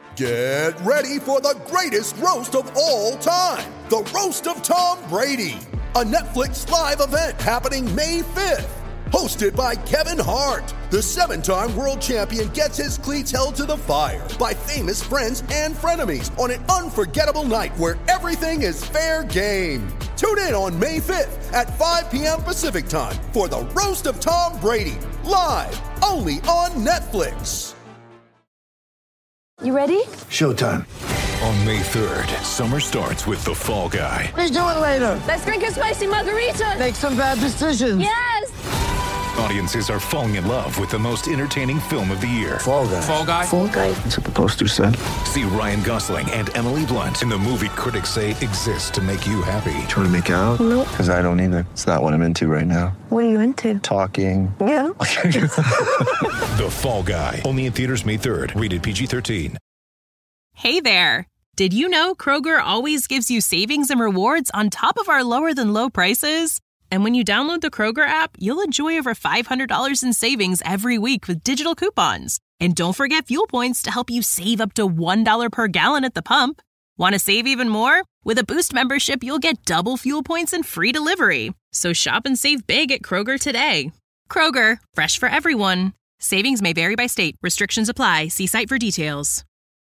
Get ready for the greatest roast of all time, the Roast of Tom Brady, a Netflix live event happening May 5th. Hosted by Kevin Hart, the 7-time world champion gets his cleats held to the fire by famous friends and frenemies on an unforgettable night where everything is fair game. Tune in on May 5th at 5 p.m. Pacific time for the Roast of Tom Brady, live only on Netflix. You ready? Showtime. On May 3rd, summer starts with The Fall Guy. Let's do it later. Let's drink a spicy margarita. Make some bad decisions. Yes! Audiences are falling in love with the most entertaining film of the year. Fall Guy. Fall Guy. Fall Guy. That's what the poster said. See Ryan Gosling and Emily Blunt in the movie critics say exists to make you happy. Trying to make it out? Nope. Because I don't either. It's not what I'm into right now. What are you into? Talking. Yeah. The Fall Guy. Only in theaters May 3rd. Rated PG-13. Hey there. Did you know Kroger always gives you savings and rewards on top of our lower than low prices? And when you download the Kroger app, you'll enjoy over $500 in savings every week with digital coupons. And don't forget fuel points to help you save up to $1 per gallon at the pump. Want to save even more? With a Boost membership, you'll get double fuel points and free delivery. So shop and save big at Kroger today. Kroger, fresh for everyone. Savings may vary by state. Restrictions apply. See site for details.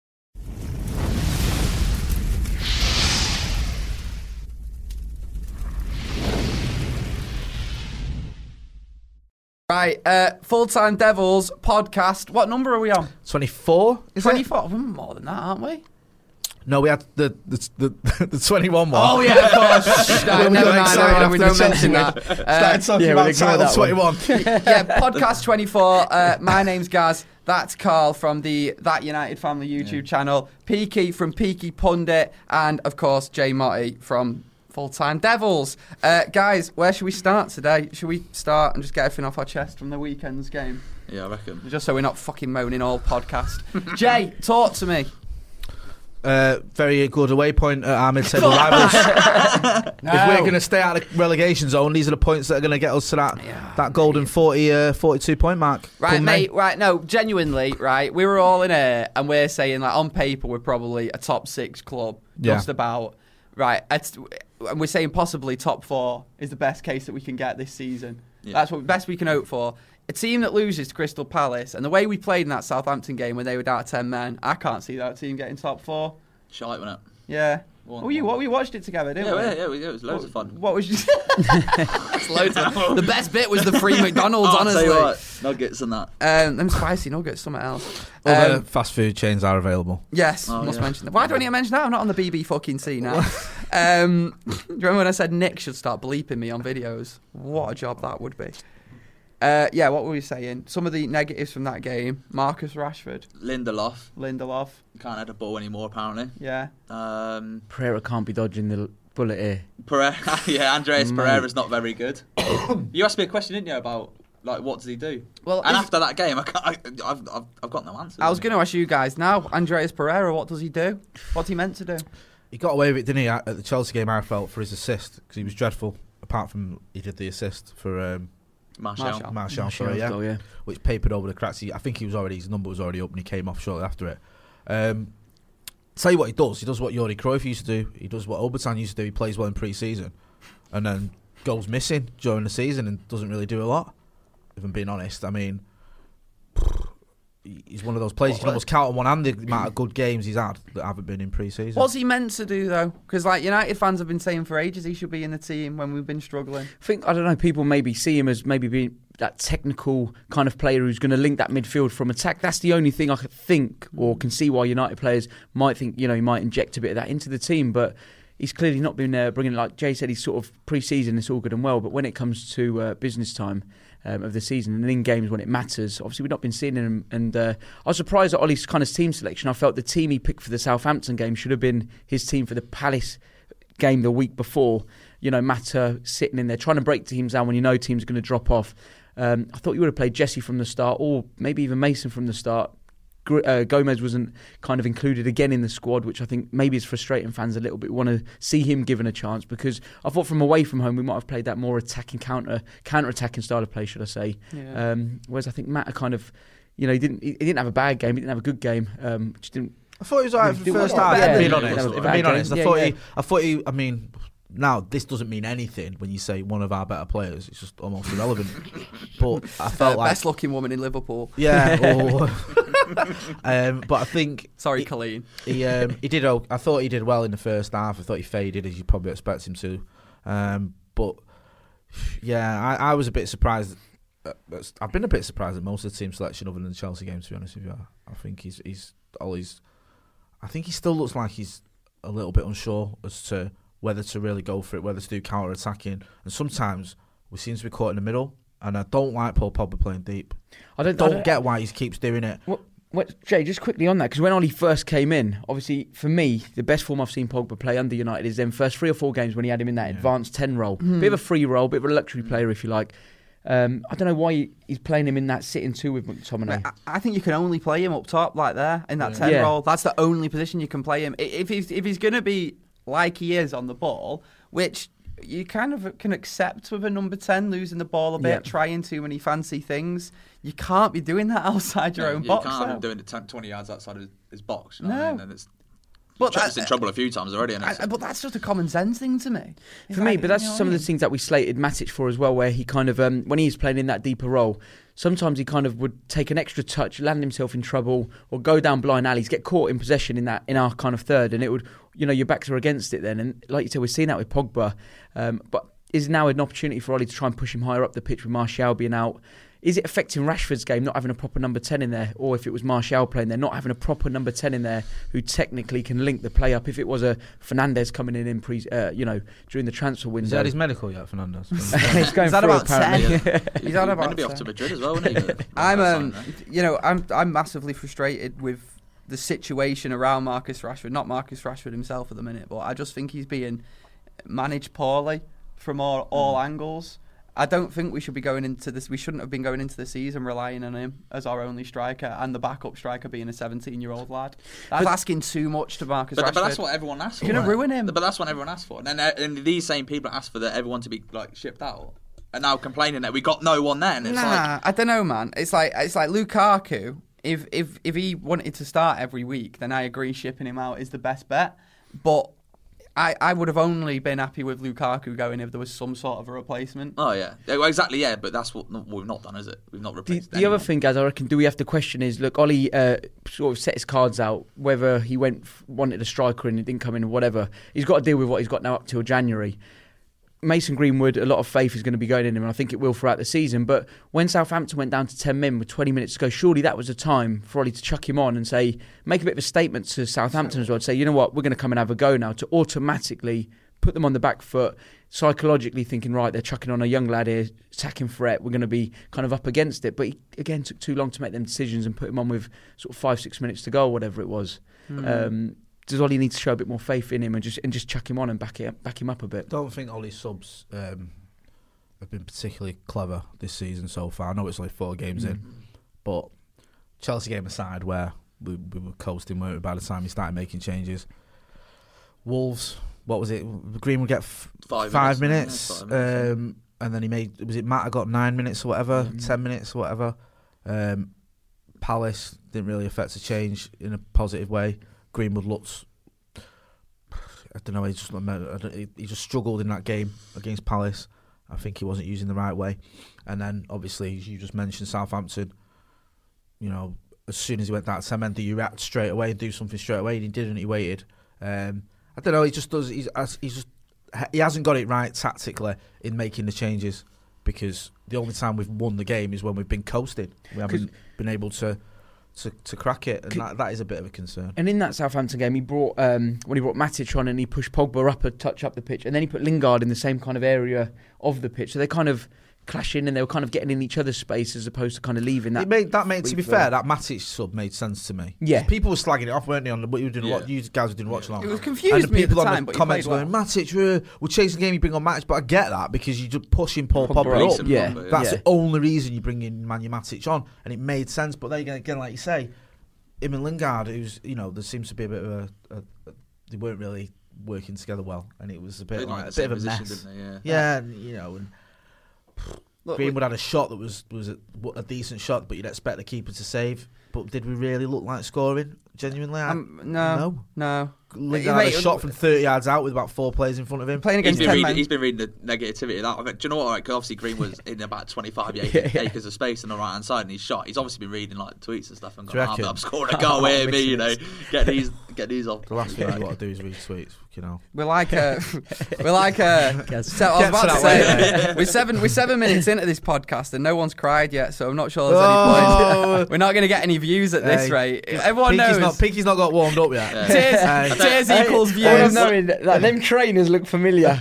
Right, Full-Time Devils podcast. What number are we on? 24? 24? We're more than that, aren't we? No, we had the 21 one. Oh, yeah, of course. No, never mind. We don't mention that. Started talking about title 21. Yeah, podcast 24. My name's Gaz. That's Carl from the That United Family YouTube channel. Peaky from Peaky Pundit. And, of course, Jay Motti from Full-Time Devils. Guys, where should we start today? Should we start and just get everything off our chest from the weekend's game? Yeah, I reckon. Just so we're not fucking moaning all podcast. Jay, talk to me. Very good away point at our mid-table rivals. No. If we're going to stay out of the relegation zone, these are the points that are going to get us to that golden 42 point mark. Right, mate, right, no, genuinely, right, we were all in here and we're saying, like, on paper, we're probably a top 6 club, just about. Right, and we're saying possibly top 4 is the best case that we can get this season. Yeah. That's what best we can hope for. A team that loses to Crystal Palace, and the way we played in that Southampton game when they were down to 10 men, I can't see that team getting top 4. Shite, wasn't it? Yeah. We watched it together, didn't we? Yeah, it was loads of fun. What was you? It's loads of fun. The best bit was the free McDonald's, honestly. Tell you what, nuggets and that. Them spicy nuggets, something else. Other fast food chains are available. Yes, must mention that. Why do I need to mention that? I'm not on the BB fucking C now. Do you remember when I said Nick should start bleeping me on videos? What a job that would be. Yeah, what were we saying? Some of the negatives from that game. Marcus Rashford. Lindelof. Can't head a ball anymore, apparently. Yeah. Pereira can't be dodging the bullet here. Andreas Pereira's not very good. You asked me a question, didn't you, about like what does he do? Well, and after that game, I've got no answer. I was going to ask you guys now. Andreas Pereira, what does he do? What's he meant to do? He got away with it, didn't he, at the Chelsea game? I felt for his assist because he was dreadful. Apart from he did the assist for. Martial, sorry, yeah. Which papered over the cracks. I think his number was already up and he came off shortly after it. Tell you what he does. He does what Jordi Cruyff used to do. He does what Obertan used to do. He plays well in pre-season. And then goes missing during the season and doesn't really do a lot. If I'm being honest. I mean, he's one of those players you can almost count on one hand the amount of good games he's had that haven't been in pre-season. What's he meant to do, though? Because like United fans have been saying for ages he should be in the team when we've been struggling. I don't know, people maybe see him as maybe being that technical kind of player who's going to link that midfield from attack. That's the only thing I could think or can see why United players might think, he might inject a bit of that into the team, but he's clearly not been bringing it. Like Jay said, he's sort of pre-season, it's all good and well, but when it comes to business time of the season and in games when it matters, obviously we've not been seeing him. And I was surprised at Ollie's kind of team selection. I felt the team he picked for the Southampton game should have been his team for the Palace game the week before. Mata sitting in there trying to break teams down when teams are going to drop off. I thought you would have played Jesse from the start, or maybe even Mason from the start. Gomez wasn't kind of included again in the squad, which I think maybe is frustrating fans a little bit. We want to see him given a chance, because I thought from away from home we might have played that more attacking counter-attacking style of play, should I say. Yeah. Whereas I think Matt kind of, he didn't have a bad game, he didn't have a good game, just didn't I thought he was alright for the first half. Being honest, I thought he. I mean, now this doesn't mean anything when you say one of our better players. It's just almost irrelevant. But I felt like best looking woman in Liverpool. Yeah. But I think. Sorry, Colleen. He did. I thought he did well in the first half. I thought he faded as you probably expect him to. But yeah, I was a bit surprised. I've been a bit surprised at most of the team selection other than the Chelsea game. To be honest with you, I think he's always. I think he still looks like he's a little bit unsure as to whether to really go for it, whether to do counter-attacking. And sometimes we seem to be caught in the middle, and I don't like Paul Pogba playing deep. I don't get why he keeps doing it. Jay, just quickly on that, because when Ollie first came in, obviously, for me, the best form I've seen Pogba play under United is them first 3 or 4 games when he had him in that advanced 10 role. Bit of a free role, bit of a luxury player, if you like. I don't know why he's playing him in that sitting 2 with McTominay. I think you can only play him up top like there in that 10 role. That's the only position you can play him. If he's going to be like he is on the ball, which you kind of can accept with a number 10 losing the ball a bit, trying too many fancy things, you can't be doing that outside your own box. You can't have him doing it 20 yards outside of his box. You know what I mean? And it's in trouble a few times already. But that's just a common sense thing to me. For me, but that's some of the things that we slated Matic for as well, where he kind of, when he's playing in that deeper role, sometimes he kind of would take an extra touch, land himself in trouble, or go down blind alleys, get caught in possession in our kind of third, and it would, your backs are against it then. And like you said, we've seen that with Pogba. But is now an opportunity for Ollie to try and push him higher up the pitch with Martial being out? Is it affecting Rashford's game, not having a proper number 10 in there? Or if it was Martial playing there, not having a proper number 10 in there who technically can link the play up? If it was a Fernandes coming in during the transfer window. Is that his medical yet, Fernandes? He's going through about apparently. 10? He's on about going to be off to Madrid as well, isn't he? I'm massively frustrated with the situation around Marcus Rashford. Not Marcus Rashford himself at the minute, but I just think he's being managed poorly from all angles. I don't think we should be going into this. We shouldn't have been going into the season relying on him as our only striker, and the backup striker being a 17-year-old lad. That's asking too much to Marcus Rashford. But that's what everyone asked for. You're going to ruin him. But that's what everyone asked for. And these same people asked for everyone to be shipped out, and now complaining that we got no one then. I don't know, man. It's like Lukaku. If he wanted to start every week, then I agree shipping him out is the best bet. But I would have only been happy with Lukaku going if there was some sort of a replacement. Oh, yeah. Well, exactly, yeah, but that's what we've not done, is it? We've not replaced The other thing, guys, I reckon, do we have to question is, look, Ollie sort of set his cards out, whether he wanted a striker and it didn't come in or whatever. He's got to deal with what he's got now up till January. Mason Greenwood, a lot of faith is going to be going in him, and I think it will throughout the season. But when Southampton went down to 10 men with 20 minutes to go, surely that was a time for Ollie to chuck him on and say, make a bit of a statement to Southampton as well, to say, you know what, we're going to come and have a go now, to automatically put them on the back foot, psychologically thinking, right, they're chucking on a young lad here, attacking threat, we're going to be kind of up against it. But he, again, took too long to make them decisions and put him on with sort of 5-6 minutes to go or whatever it was. Does Ollie need to show a bit more faith in him and just chuck him on and back him up a bit? Don't think Ollie's subs have been particularly clever this season so far. I know it's only 4 games in, but Chelsea game aside, where we were coasting, weren't we, by the time he started making changes. Wolves, what was it? Green would get 5 minutes. And then he made, was it Matt got 9 minutes or whatever, 10 minutes or whatever. Palace didn't really affect the change in a positive way. Greenwood looked, I don't know, he just struggled in that game against Palace. I think he wasn't using the right way. And then, obviously, as you just mentioned, Southampton, as soon as he went down to 10 men, do you react straight away and do something straight away? And he didn't, he waited. I don't know, he just does, he hasn't got it right tactically in making the changes, because the only time we've won the game is when we've been coasted. We haven't been able to crack it, and that is a bit of a concern. And in that Southampton game, he brought when he brought Matic on and he pushed Pogba up a touch up the pitch, and then he put Lingard in the same kind of area of the pitch, so they kind of clashing and they were kind of getting in each other's space as opposed to kind of leaving that. To be fair, that Matic sub made sense to me. Yeah, people were slagging it off, weren't they? On what you didn't watch, you guys didn't watch long. It was confusing. And the people on the comments going, Matic, we're chasing the game. You bring on Matic, but I get that because you're just pushing Paul Pogba up. Yeah, that's the only reason you bring in Manu Matic on, and it made sense. But then again, like you say, him and Lingard, who's there seems to be a bit of they weren't really working together well, and it was a bit of a mess. Didn't they? Yeah, Greenwood had a shot that was a decent shot, but you'd expect the keeper to save. But did we really look like scoring? Genuinely? No. Lingard had a shot from 30 yards out with about 4 players in front of him. Playing against he's been reading the negativity of that. Do you know what? Because obviously Greenwood's in about 25 acres of space on the right hand side, and he's shot. He's obviously been reading like tweets and stuff and gone, I'm scoring a goal with me, you know. Get these off. The last thing you want to do is read tweets. You know, we're like so I was about to say we're 7 minutes into this podcast and no one's cried yet, so I'm not sure there's any point. We're not going to get any views at this rate. Everyone knows Pinky's not got warmed up yet. Tears equals views. All I'm knowing that them trainers look familiar.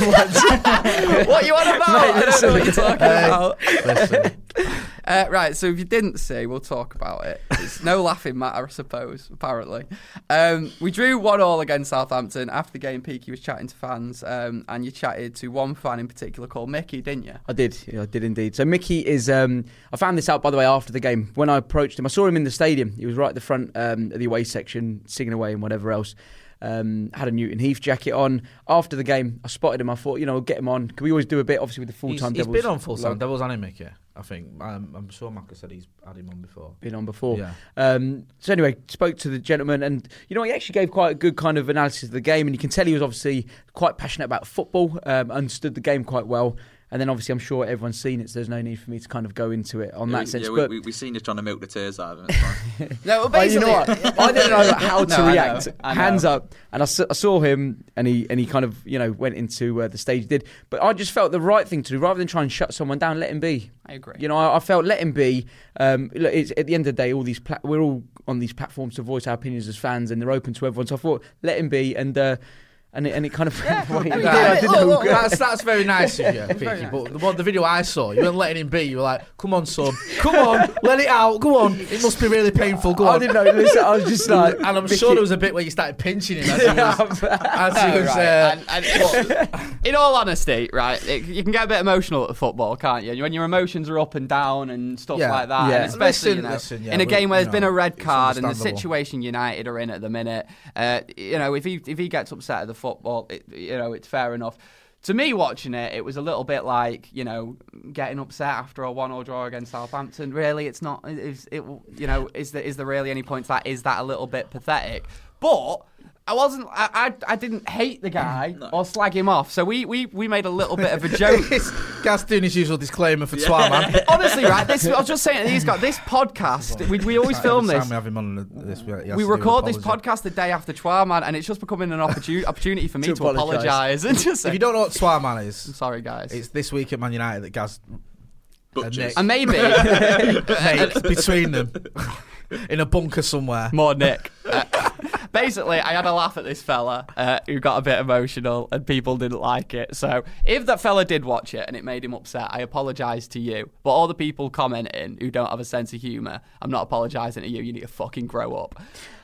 What you on about? I don't know what you're talking about. Right, so if you didn't see, we'll talk about it. It's no laughing matter, I suppose, apparently. We drew 1-1 against Southampton. After the game, Peaky was chatting to fans, and you chatted to one fan in particular called Mickey, didn't you? I did indeed. So Mickey is, I found this out, by the way, after the game. When I approached him, I saw him in the stadium. He was right at the front of the away section, singing away and whatever else. Had a Newton Heath jacket on. After the game, I spotted him. I thought, we'll get him on. Can we always do a bit, obviously, with the full-time Devils? He's been on full-time Devils, hasn't he, Mickey? I think. I'm sure Marcus said he's had him on before. Been on before. Yeah. So anyway, spoke to the gentleman, and he actually gave quite a good kind of analysis of the game, and you can tell he was obviously quite passionate about football, understood the game quite well. And then obviously I'm sure everyone's seen it, so there's no need for me to kind of go into it on that sense. Yeah, we've seen you trying to milk the tears out of him. No, well, basically, you know what? I didn't know how to react. Hands up, and I saw him, and he kind of went into the stage he did. But I just felt the right thing to do, rather than try and shut someone down, let him be. I agree. I felt let him be. Look, it's, at the end of the day, we're all on these platforms to voice our opinions as fans, and they're open to everyone. So I thought, let him be, and it kind of that's very nice of you, Pinky. But the video I saw, you weren't letting him be. You were like, "Come on, son, come on, let it out, go on. It must be really painful. Go on." I didn't know. Listen, I was just like, and I'm sure there was a bit where you started pinching him as he was. In all honesty, right, you can get a bit emotional at the football, can't you? When your emotions are up and down and stuff like that, and especially in a game where there's been a red card and the situation United are in at the minute. If he gets upset at the football, it's fair enough. To me, watching it was a little bit like, getting upset after a 1-1 draw against Southampton. Really, it's not. Is there really any point to that? Is that a little bit pathetic? But I didn't hate the guy or slag him off. So we made a little bit of a joke. Gaz doing his usual disclaimer for Twa, man. Honestly, right? I was just saying to these guys, this podcast, we always film this. We have him on this. We record this podcast the day after Twa, man, and it's just becoming an opportunity for me to apologise. If you don't know what Twa, man is, I'm sorry, guys. It's this week at Man United that Gaz and maybe between them in a bunker somewhere. More Nick. Basically, I had a laugh at this fella who got a bit emotional and people didn't like it. So if that fella did watch it and it made him upset, I apologise to you. But all the people commenting who don't have a sense of humour, I'm not apologising to you. You need to fucking grow up.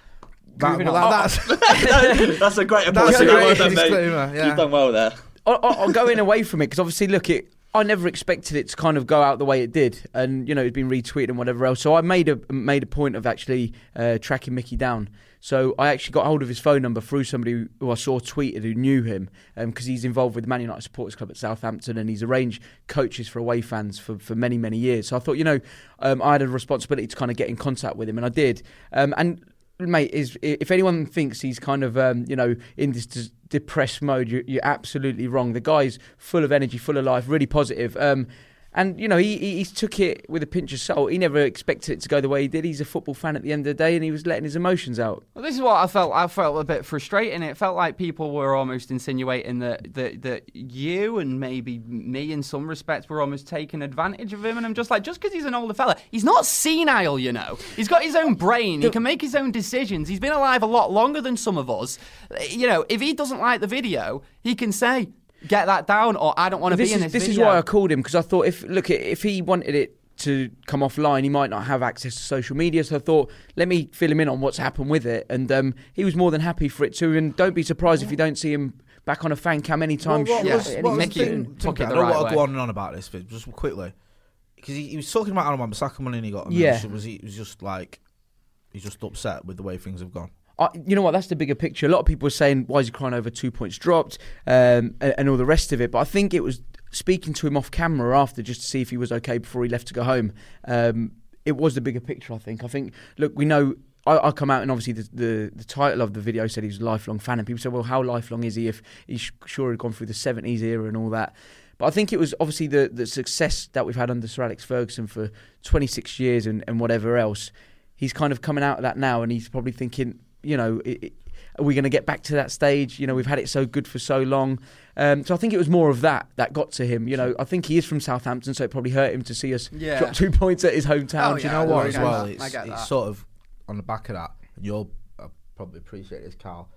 That's a great apology. You've done well there. I'll going away from it because obviously, look, I never expected it to kind of go out the way it did, and it's been retweeted and whatever else. So I made a point of actually tracking Mickey down. So I actually got hold of his phone number through somebody who I saw tweeted who knew him, because he's involved with the Man United Supporters Club at Southampton, and he's arranged coaches for away fans for many, many years. So I thought, I had a responsibility to kind of get in contact with him, and I did. And mate, if anyone thinks he's kind of in this depressed mode, you're absolutely wrong. The guy's full of energy, full of life, really positive. And he took it with a pinch of salt. He never expected it to go the way he did. He's a football fan at the end of the day, and he was letting his emotions out. Well, this is what I felt. I felt a bit frustrating. It felt like people were almost insinuating that you and maybe me, in some respects, were almost taking advantage of him. And I'm just like, just because he's an older fella, he's not senile. He's got his own brain. He can make his own decisions. He's been alive a lot longer than some of us. If he doesn't like the video, he can say, get that down, or I don't want to be in this video. This is why I called him, because I thought if he wanted it to come offline, he might not have access to social media. So I thought, let me fill him in on what's happened with it. And he was more than happy for it too. And don't be surprised if you don't see him back on a fan cam anytime. I don't want to go on and on about this, but just quickly, because he was talking about Aaron Wan-Bissaka money and he got. He was just like, he's just upset with the way things have gone. You know what? That's the bigger picture. A lot of people were saying, why is he crying over 2 points dropped and all the rest of it. But I think it was speaking to him off camera after just to see if he was okay before he left to go home. It was the bigger picture, I think. Look, we know. I come out and obviously the title of the video said he was a lifelong fan, and people said, well, how lifelong is he if he's sure he'd gone through the 70s era and all that? But I think it was obviously the success that we've had under Sir Alex Ferguson for 26 years and whatever else. He's kind of coming out of that now, and he's probably thinking, are we going to get back to that stage? We've had it so good for so long. So I think it was more of that got to him. I think he is from Southampton, so it probably hurt him to see us drop 2 points at his hometown. Do you know what, as well? It's sort of on the back of that, and you'll probably appreciate this, Carl.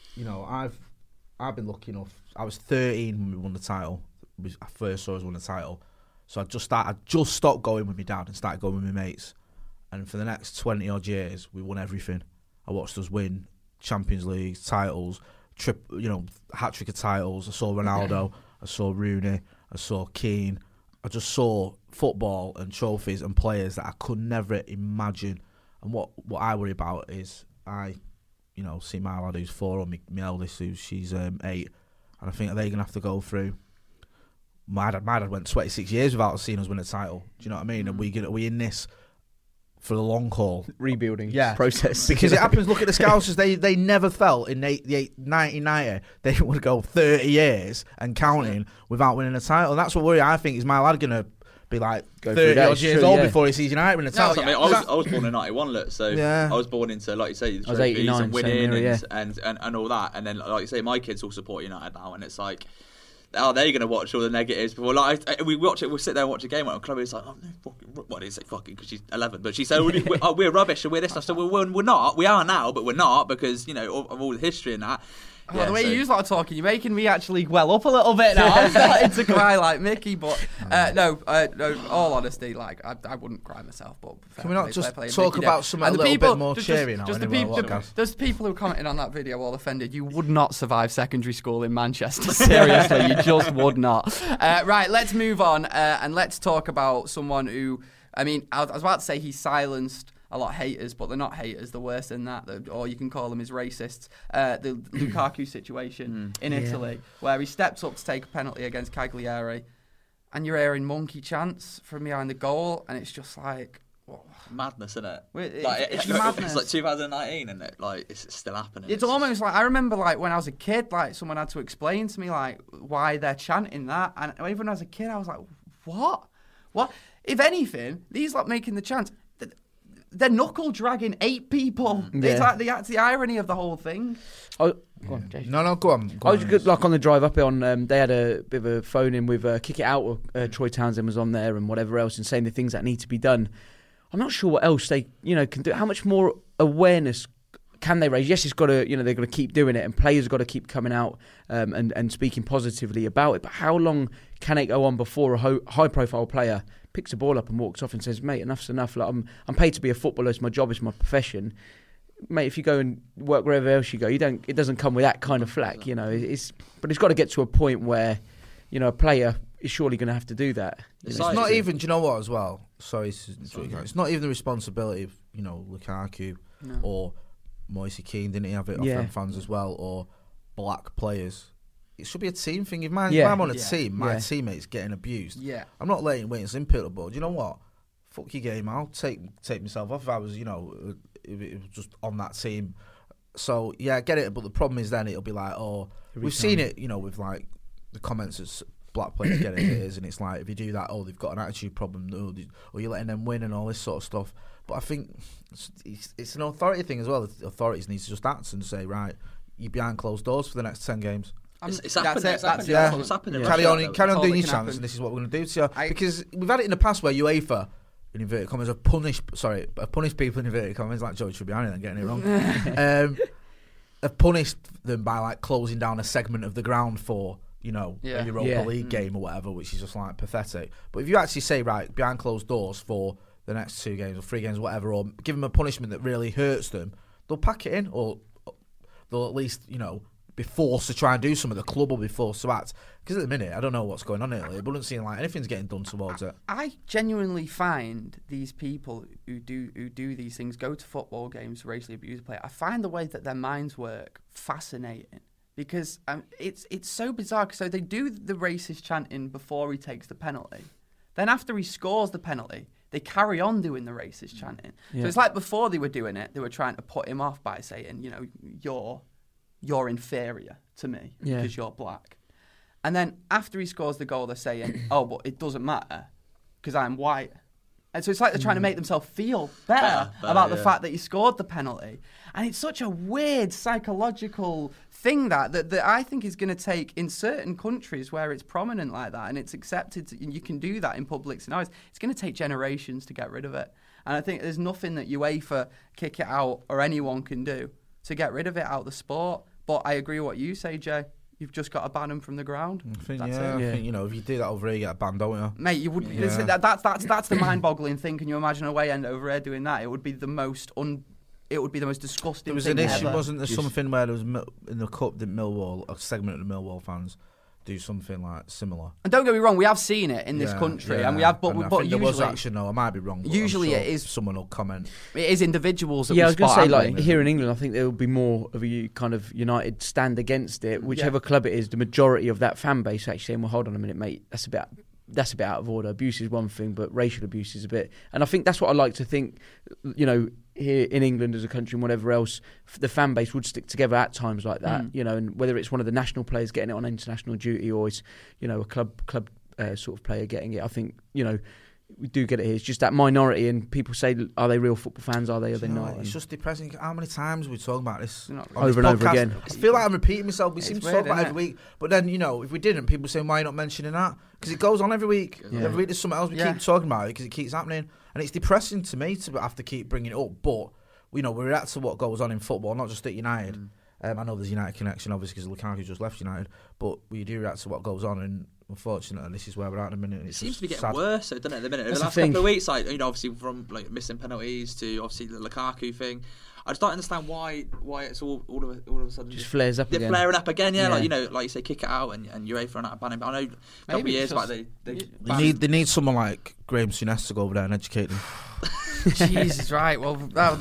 I've been lucky enough. I was 13 when we won the title. I first saw us win the title. So I just stopped going with my dad and started going with my mates. And for the next 20 odd years, we won everything. I watched us win Champions League titles, hat trick of titles. I saw Ronaldo, I saw Rooney, I saw Keane. I just saw football and trophies and players that I could never imagine. And what I worry about is I see my lad who's 4, or my eldest she's 8, and I think are they going to have to go through. My dad went 26 years without seeing us win a title. Do you know what I mean? And we in this for the long haul rebuilding process, because it happens. Look at the Scousers; they never felt in 1990 they would go 30 years and counting without winning a title. And that's what worry I think is my lad gonna be like 30 odd years old before he sees United win a title. I was born in 91, look, so I was born into, like you say, the trophies and winning and all that, and then like you say, my kids all support United now, and it's like, are they going to watch all the negatives before? Like, we watch it, we'll sit there and watch a game. And Chloe's like, oh, no, fucking, what did he say fucking? Because she's 11. But she said, we're rubbish and we're this. And I said, well, we're not. We are now, but we're not because, of all the history and that. The way you start talking, you're making me actually well up a little bit now. I'm starting to cry like Mickey, but no, all honesty, like I wouldn't cry myself. But can we not just talk about something a little bit more cheery now? There's people who commented on that video all offended. You would not survive secondary school in Manchester. Seriously, you just would not. Right, let's move on and let's talk about someone who, I was about to say he silenced a lot of haters, but they're not haters. They're worse than that, or you can call them as racists. The Lukaku situation in Italy, where he steps up to take a penalty against Cagliari, and you're hearing monkey chants from behind the goal, and it's just like madness, isn't it? It's madness. It's like 2019, and it's still happening. It's almost like I remember, like when I was a kid, like someone had to explain to me like why they're chanting that, and even as a kid, I was like, what? If anything, these like making the chants. They're knuckle dragging 8 people. Yeah. It's the irony of the whole thing. Oh, go on, Jason. No, go on. I was good, like on the drive up on. They had a bit of a phone in with Kick It Out. Troy Townsend was on there and whatever else, and saying the things that need to be done. I'm not sure what else they can do. How much more awareness can they raise? Yes, it's got to. They've got to keep doing it, and players have got to keep coming out and speaking positively about it. But how long can it go on before a high profile player picks a ball up and walks off and says, mate, enough's enough. Like, I'm paid to be a footballer. It's my job. It's my profession. Mate, if you go and work wherever else you go, it doesn't come with that kind of flack, But it's got to get to a point where, a player is surely going to have to do that. It's not even. Do you know what? As well, sorry, it's not even the responsibility of Lukaku or Moise Kean. Didn't he have it off them fans as well, or black players? It should be a team thing. If I'm on a team, my teammate's getting abused. Yeah. I'm not letting Wayne Simpittable, but do you know what? Fuck your game. I'll take myself off if I was, if it was just on that team. So, I get it. But the problem is then it'll be like, we've seen it, with like the comments as black players get it, and it's like, if you do that, they've got an attitude problem, or you're letting them win and all this sort of stuff. But I think it's an authority thing as well. The authorities need to just act and say, right, you're behind closed doors for the next 10 games. It's happening. That's what's happening. Carry on doing your chance, and this is what we're going to do to you. Because we've had it in the past where UEFA, in inverted commas, have punished people in inverted commas, like George Tribbiani, then getting it wrong, have punished them by like closing down a segment of the ground for a Europa League game or whatever, which is just like pathetic. But if you actually say, right, behind closed doors for the next 2 games or 3 games, whatever, or give them a punishment that really hurts them, they'll pack it in, or they'll at least be forced to try and do some of the club will be forced to act. Because at the minute, I don't know what's going on in Italy. It doesn't seem like anything's getting done towards it. I genuinely find these people who do these things, go to football games, racially abuse play. I find the way that their minds work fascinating. because it's so bizarre. So they do the racist chanting before he takes the penalty. Then after he scores the penalty, they carry on doing the racist chanting. Yeah. So it's like before they were doing it, they were trying to put him off by saying, you know, you're inferior to me because you're black. And then after he scores the goal, they're saying, oh, but it doesn't matter because I'm white. And so it's like they're trying to make themselves feel better about the fact that he scored the penalty. And it's such a weird psychological thing that I think is going to take in certain countries where it's prominent like that and it's accepted and you can do that in public scenarios. It's going to take generations to get rid of it. And I think there's nothing that UEFA, Kick It Out, or anyone can do to get rid of it out of the sport. But I agree with what you say, Jay. You've just got to ban them from the ground. I think, I think, you know, if you do that over here, you get a ban, don't you? Mate, you would. Yeah. That's the mind-boggling thing. Can you imagine a away end over here doing that? It would be the most disgusting. There was thing an issue, ever. wasn't there? Something where there was in the cup, did Millwall, a segment of the Millwall fans do something like similar. And don't get me wrong, we have seen it in this country, and we have. But usually, there was action. No, I might be wrong. Usually, sure it is someone will comment. It is individuals. That I was going to say, like here in England, I think there will be more of a kind of united stand against it. Whichever club it is, the majority of that fan base actually saying, "Well, hold on a minute, mate, that's a bit out of order. Abuse is one thing, but racial abuse is a bit." And I think that's what I like to think. You know, here in England as a country and whatever else, the fan base would stick together at times like that. You know, and whether it's one of the national players getting it on international duty or it's, you know, a club sort of player getting it, I think, you know, we do get it here. It's just that minority, and people say, are they real football fans? Are they not? It's just depressing. How many times we talk about this over and over again? I feel like I'm repeating myself. We seem to talk about it every week, but then, you know, if we didn't, people say, why are you not mentioning that? Because it goes on every week. Every week there's something else we keep talking about it because it keeps happening, and it's depressing to me to have to keep bringing it up. But you know, we react to what goes on in football, not just at United. I know there's United connection, obviously, because Lukaku just left United, but we do react to what goes on, and unfortunately, this is where we're at in a minute. It seems to be getting worse, doesn't it, at the minute? Over the last couple of weeks, like, you know, obviously from like missing penalties to obviously the Lukaku thing. I just don't understand why it's all of a sudden just flares up again. Flaring up again, yeah. Like, you know, like you say, Kick It Out and UEFA are not banning. But I know a couple of years back they need someone like Graham Souness to go over there and educate them. Jesus, right. Well,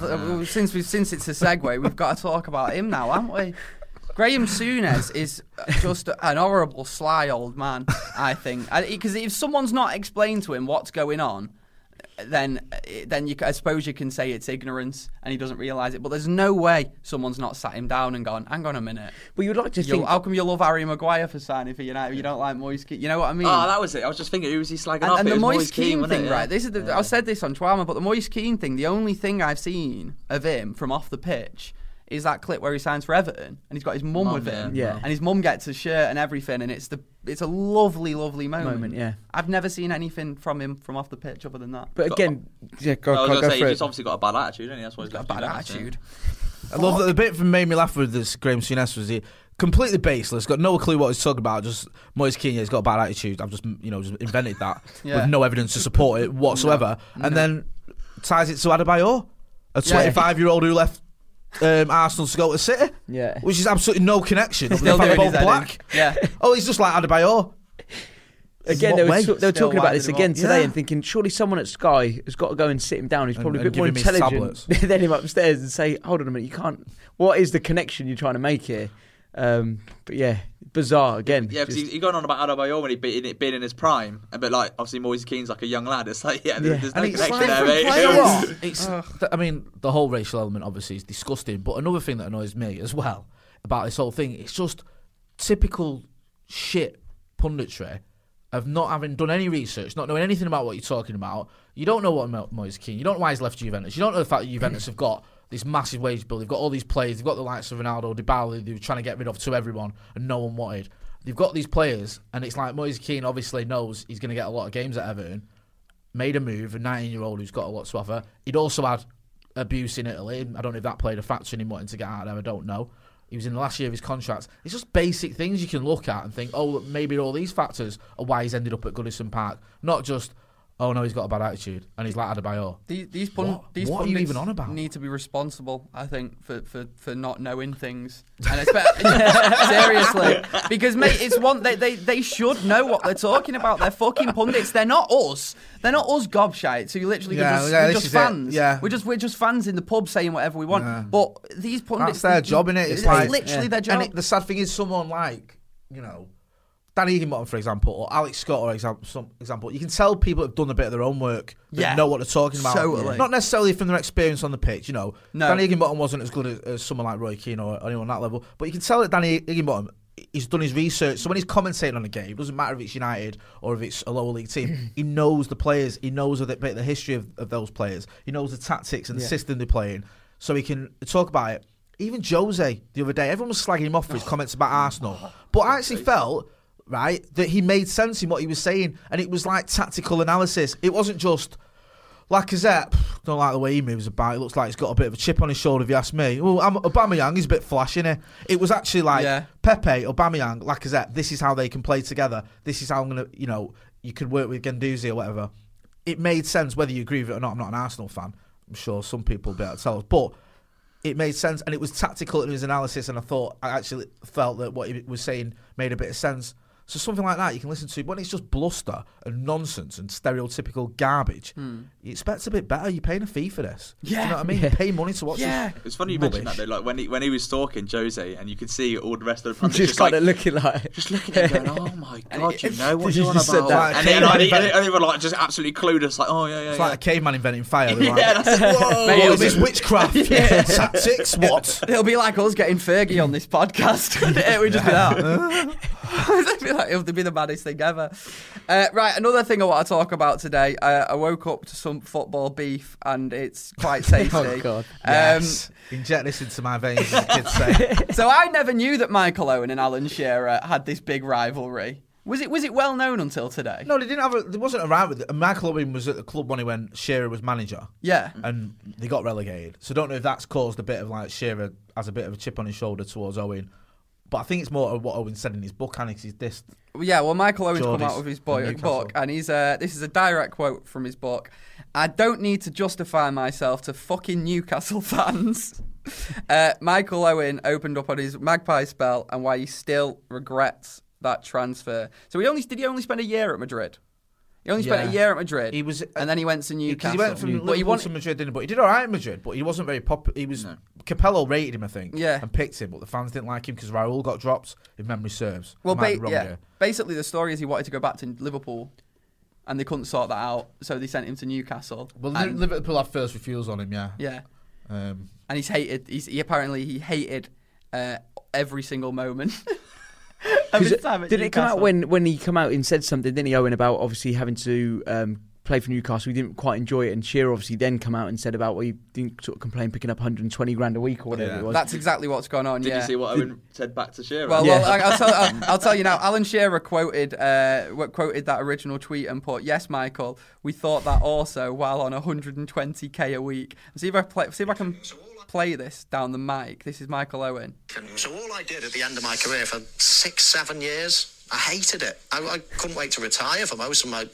since it's a segue, we've got to talk about him now, haven't we? Graham Souness is just an horrible, sly old man, I think. Because if someone's not explained to him what's going on, then I suppose you can say it's ignorance and he doesn't realise it. But there's no way someone's not sat him down and gone, hang on a minute. But you'd like to think... How come you love Harry Maguire for signing for United? You don't like Moise Kean? You know what I mean? Oh, that was it. I was just thinking, who was he slagging off? And the Moise Kean thing, right? This is I said this on Trauma, but the Moise Kean thing, the only thing I've seen of him from off the pitch is that clip where he signs for Everton and he's got his mum with him, and his mum gets a shirt and everything, and it's a lovely, lovely moment. Yeah, I've never seen anything from him from off the pitch other than that. But again, I was going to say, he's obviously got a bad attitude, hasn't he? That's why he's got a bad attitude. I love that the bit that made me laugh with this Graham Souness was he completely baseless, got no clue what he's talking about. Just Moise Kean, he's got a bad attitude. I've just invented that with no evidence to support it whatsoever, and then ties it to Adebayor, a 25-year-old who left Arsenal to go to City, which is absolutely no connection. They're both black. Oh, he's just like Adebayor. Again, they were talking about this again today and thinking, surely someone at Sky has got to go and sit him down. He's probably a bit more intelligent than him upstairs and say, hold on a minute, you can't. What is the connection you're trying to make here? But yeah, bizarre again. Yeah, because he's going on about Adebayor when he'd been in his prime, but like obviously Moise Kean's like a young lad. It's like there's no connection there, mate. I mean, the whole racial element obviously is disgusting. But another thing that annoys me as well about this whole thing, it's just typical shit punditry of not having done any research, not knowing anything about what you're talking about. You don't know what Moise Kean. You don't know why he's left Juventus. You don't know the fact that Juventus have got this massive wage bill. They've got all these players. They've got the likes of Ronaldo, Dybala, they were trying to get rid of to everyone, and no one wanted. They've got these players, and it's like Moise Kean obviously knows he's going to get a lot of games at Everton. Made a move, a 19-year-old who's got a lot to offer. He'd also had abuse in Italy. I don't know if that played a factor in him wanting to get out of there. I don't know. He was in the last year of his contract. It's just basic things you can look at and think, oh, maybe all these factors are why he's ended up at Goodison Park. Not just, oh no, he's got a bad attitude, and he's like Adebayor. These what are you even on about? Need to be responsible, I think, for not knowing things. And seriously, because mate, it's one they should know what they're talking about. They're fucking pundits. They're not us. They're not us gobshites who literally we're just fans. Yeah. We're just fans in the pub saying whatever we want. Yeah. But these pundits, that's their job, innit? It's like literally their job. And the sad thing is, someone like Danny Higginbottom, for example, or Alex Scott, or example, you can tell people have done a bit of their own work, that know what they're talking about. Totally. Not necessarily from their experience on the pitch, No. Danny Higginbottom wasn't as good as someone like Roy Keane or anyone on that level, but you can tell that Danny Higginbottom, he's done his research. So when he's commentating on a game, it doesn't matter if it's United or if it's a lower league team, he knows the players, he knows a bit of the history of those players, he knows the tactics and the system they're playing, so he can talk about it. Even Jose, the other day, everyone was slagging him off for his comments about Arsenal, but I actually felt that he made sense in what he was saying, and it was like tactical analysis. It wasn't just Lacazette, don't like the way he moves about. It looks like he's got a bit of a chip on his shoulder, if you ask me. Well, Aubameyang is a bit flash, isn't he? It was actually like Pepe, Aubameyang, Lacazette, this is how they can play together. This is how I'm going to, you could work with Guendouzi or whatever. It made sense, whether you agree with it or not. I'm not an Arsenal fan. I'm sure some people will be able to tell us. But it made sense, and it was tactical in his analysis, and I actually felt that what he was saying made a bit of sense. So something like that you can listen to, when it's just bluster and nonsense and stereotypical garbage, you expect a bit better. You're paying a fee for this. Yeah. Do you know what I mean? You pay money to watch this. It's funny you mentioned that, though. Like when he was stalking Jose, and you could see all the rest of the pundits just kind of looking like... Just looking at him going, oh my God, you know what you're on about. Like, and they were like just absolutely clueless, like, oh yeah. It's like a caveman inventing fire. That's it. Whoa, Mate, what is this witchcraft? Tactics, what? It'll be like us getting Fergie on this podcast. We just be that. It'll be the maddest thing ever. Right, another thing I want to talk about today. I woke up to some football beef, and it's quite tasty. Oh God! Yes. Inject this into my veins, as the kids say. So I never knew that Michael Owen and Alan Shearer had this big rivalry. Was it well known until today? No, they didn't have. There wasn't a rivalry. Michael Owen was at the club when Shearer was manager. Yeah, and they got relegated. So I don't know if that's caused a bit of like Shearer has a bit of a chip on his shoulder towards Owen. But I think it's more of what Owen said in his book, and he's dissed. Yeah, well, Michael Owen's come out with his book, and he's this is a direct quote from his book. I don't need to justify myself to fucking Newcastle fans. Michael Owen opened up on his Magpie spell and why he still regrets that transfer. So did he only spend a year at Madrid? He only spent a year at Madrid. He was, and then he went to Newcastle. He went from Liverpool to Madrid, didn't he? But he did all right in Madrid. But he wasn't very popular. He was Capello rated him, I think, and picked him. But the fans didn't like him because Raul got dropped, if memory serves. Well, basically the story is he wanted to go back to Liverpool, and they couldn't sort that out, so they sent him to Newcastle. Well, Liverpool had first refusal on him, yeah. And he's hated. He apparently hated every single moment. Did it come out when he come out and said something, didn't he, Owen, about obviously having to play for Newcastle? He didn't quite enjoy it, and Shearer obviously then come out and said about he didn't sort of complain picking up 120 grand a week or whatever it was. That's exactly what's going on. Did you see what Owen said back to Shearer? Well, I'll tell you now. Alan Shearer quoted that original tweet and put, "Yes, Michael, we thought that also while on 120k a week." See if I can play this down the mic. This is Michael Owen. So all I did at the end of my career for 6-7 years, I hated it. I couldn't wait to retire for most of my,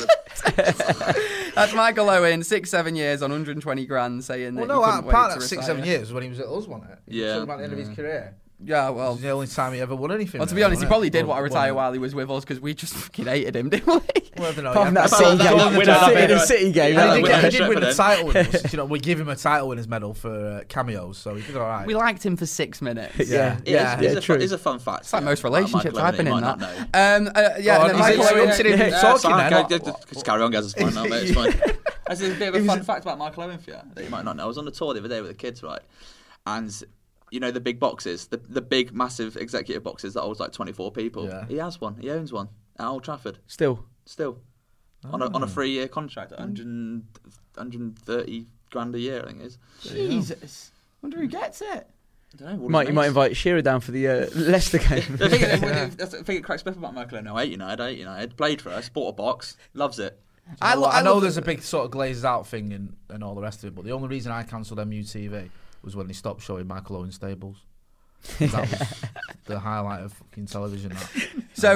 That's Michael Owen, 6-7 years on 120 grand, saying that. Well, no, part of that 6-7 years when he was at us, wasn't it? Yeah. Talking about the end of his career. Yeah, well, it was the only time he ever won anything. Well, to be honest, he probably did want to retire while he was with us because we just fucking hated him, didn't we? Well, I don't know. Apart from that City game. He did win a title with us. We give him a title winners medal for cameos, so he did all right. We liked him for 6 minutes. It's a fun fact. It's like most relationships. I've been in that. Michael Owen. Just carry on, guys. It's fine now, mate. It's fine. There's a bit of a fun fact about Michael Owen for you that you might not know. I was on a tour the other day with the kids, right? And you know the big boxes, the big, massive executive boxes that holds like 24 people. Yeah. He has one. He owns one at Old Trafford. Still. On a 3-year contract at 130 grand a year, I think it is. Jesus. Wonder who gets it. I don't know. You might invite Shearer down for the Leicester game. I think it cracks me up about Michael Owen. No, I hate United. Played for us, bought a box, loves it. I know there's a big sort of glazed out thing and all the rest of it, but the only reason I cancelled MUTV was when they stopped showing Michael Owen Stables. That was the highlight of fucking television. So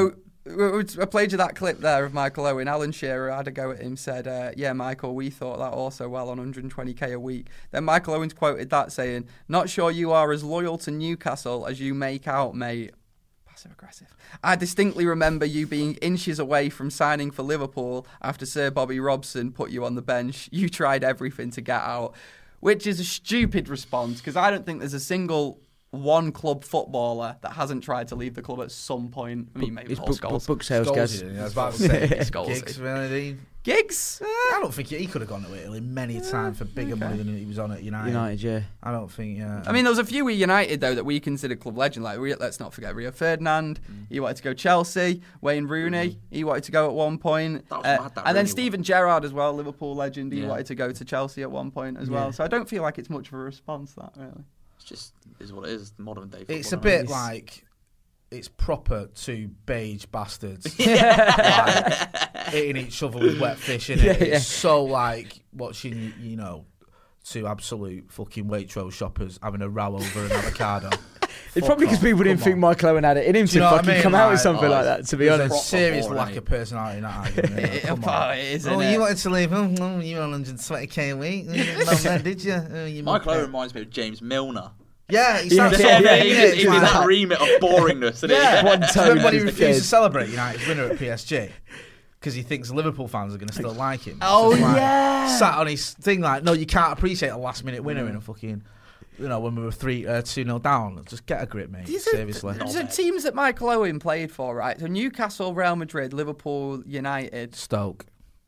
I played you that clip there of Michael Owen. Alan Shearer had a go at him, said, yeah, Michael, we thought that also well on 120k a week. Then Michael Owens quoted that saying, not sure you are as loyal to Newcastle as you make out, mate. Passive aggressive. I distinctly remember you being inches away from signing for Liverpool after Sir Bobby Robson put you on the bench. You tried everything to get out, which is a stupid response because I don't think there's a single one club footballer that hasn't tried to leave the club at some point. I mean, maybe Paul Scholes. Book sales guys. I was about to say Scholes. Giggs? I don't think he could have gone to Italy many times for bigger money than he was on at United. Yeah. I don't think, I mean, there was a few with United, though, that we consider club legend. Like, let's not forget Rio Ferdinand. He wanted to go Chelsea. Wayne Rooney. He wanted to go at one point. That was mad, that and then Rooney Steven Gerrard as well, Liverpool legend. He wanted to go to Chelsea at one point as well. So I don't feel like it's much of a response, that, really. It's just is what it is. Modern day football. It's a bit like it's proper two beige bastards like, hitting each other with wet fish in it. It's so like watching two absolute fucking Waitrose shoppers having a row over an avocado. It's probably because people didn't think Michael Owen had it in him to fucking come out with something like that, to be honest. There's a serious lack of personality in that argument. You wanted to leave him? Oh, you were on 120k a week. You didn't know that, did you? Michael Owen reminds me of James Milner. Yeah, he's in that remit of boringness. Remember when he refused to celebrate United's winner at PSG? Because he thinks Liverpool fans are going to still like him. Oh, yeah. Sat on his thing like, no, you can't appreciate a last-minute winner in a fucking... when we were 2-0 down, just get a grip, mate. Seriously. These are teams that Michael Owen played for, right? So Newcastle, Real Madrid, Liverpool, United, Stoke,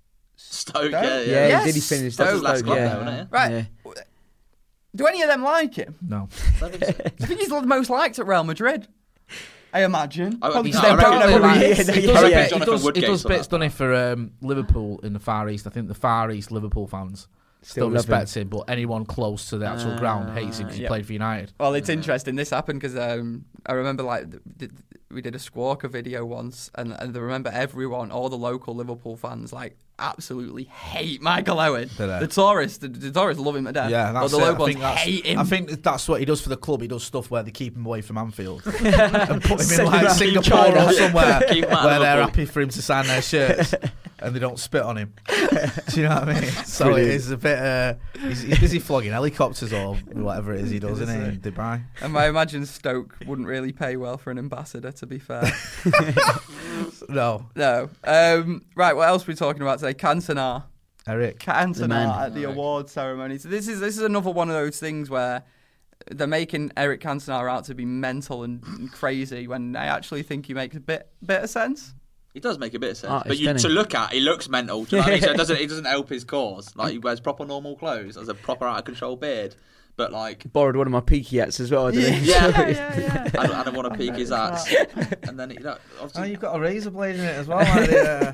yeah. Did he finish Stoke? Stoke, right. Yeah. Do any of them like him? No. I think he's the most liked at Real Madrid. I imagine. He does bits, doesn't he, for Liverpool in the Far East? I think the Far East Liverpool fans still respect him, but anyone close to the actual ground hates him because he played for United. Well, it's interesting. This happened because I remember we did a Squawka video once, and I remember everyone, all the local Liverpool fans, like absolutely hate Michael Owen. The tourists love him to death. Yeah, but the local ones hate him. I think that's what he does for the club. He does stuff where they keep him away from Anfield and put him in like Singapore or somewhere where they're happy for him to sign their shirts. And they don't spit on him. Do you know what I mean? So Brilliant. It is a bit... he's busy flogging helicopters or whatever it is he does, isn't he, in Dubai? And I imagine Stoke wouldn't really pay well for an ambassador, to be fair. No. Right, what else are we talking about today? Cantona. Eric Cantona at the award ceremony. So this is another one of those things where they're making Eric Cantona out to be mental and crazy when I actually think he makes a bit of sense. He does make a bit of sense, but to look at, he looks mental. Do you know what I mean? So it doesn't help his cause. Like, he wears proper normal clothes, has a proper out of control beard, but like borrowed one of my peaky hats as well. Didn't he? Yeah. I don't want to peek his hats, and then you've got a razor blade in it as well.